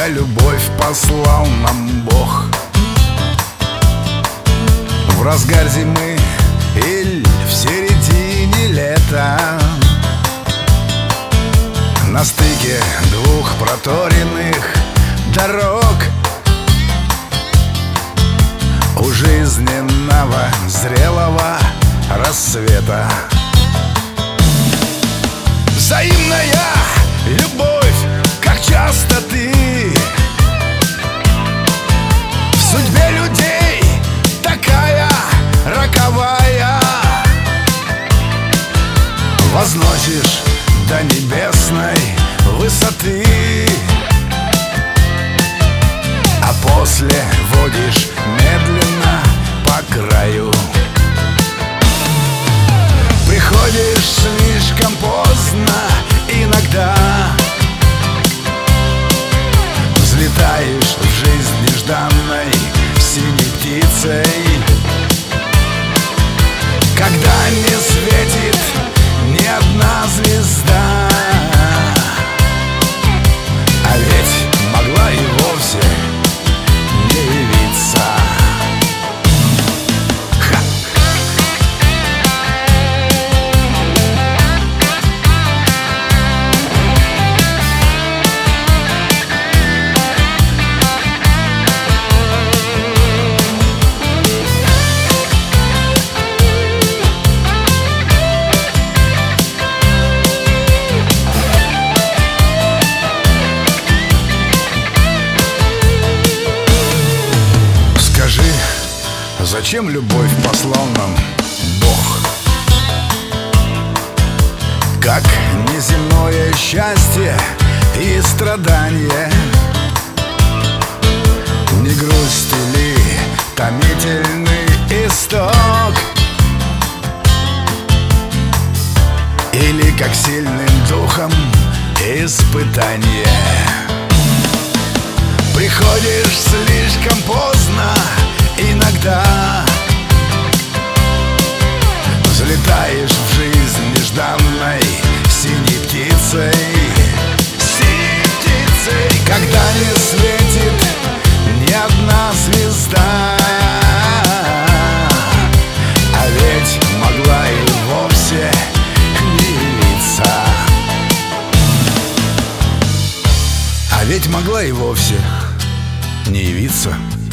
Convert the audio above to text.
когда любовь послал нам Бог. В разгар зимы или в середине лета, на стыке двух проторенных дорог, у жизненного зрелого рассвета. Взаимная любовь, как часто ты в судьбе людей такая роковая, возносишь до небесной высоты, а после водишь медленно по краю. Приходишь слишком поздно иногда, взлетаешь в жизнь нежданной синей птицей, когда не светит ни одна звезда. А ведь могла и вовсе не явиться. Зачем любовь послал нам Бог? Как неземное счастье и страдание, не грусть ли томительный исток, или как сильным духом испытание. Приходишь слишком поздно иногда, взлетаешь в жизнь нежданной синей птицей, синей птицей, когда не светит ни одна звезда. А ведь могла и вовсе не явиться. А ведь могла и вовсе не явиться.